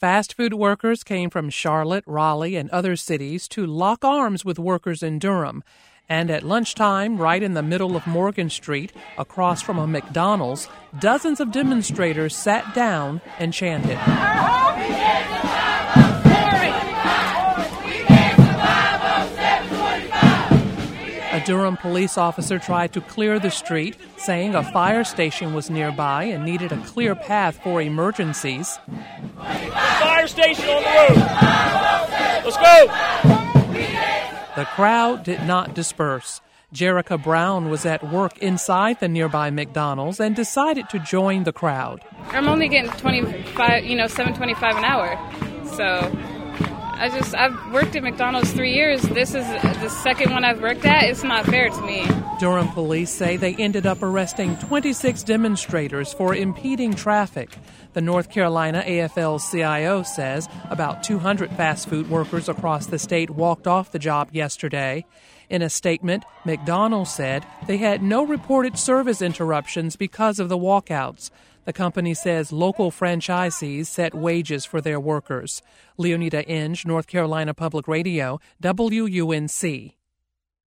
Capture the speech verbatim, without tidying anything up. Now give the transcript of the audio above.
Fast food workers came from Charlotte, Raleigh, and other cities to lock arms with workers in Durham. And at lunchtime, right in the middle of Morgan Street, across from a McDonald's, dozens of demonstrators sat down and chanted. A Durham police officer tried to clear the street, saying a fire station was nearby and needed a clear path for emergencies. Fire station on the road. Let's go. The crowd did not disperse. Jerica Brown was at work inside the nearby McDonald's and decided to join the crowd. I'm only getting twenty-five, you know, seven twenty-five an hour. So I just I've worked at McDonald's three years. This is the second one I've worked at. It's not fair to me. Durham police say they ended up arresting twenty-six demonstrators for impeding traffic. The North Carolina A F L C I O says about two hundred fast food workers across the state walked off the job yesterday. In a statement, McDonald's said they had no reported service interruptions because of the walkouts. The company says local franchisees set wages for their workers. Leonida Inge, North Carolina Public Radio, W U N C.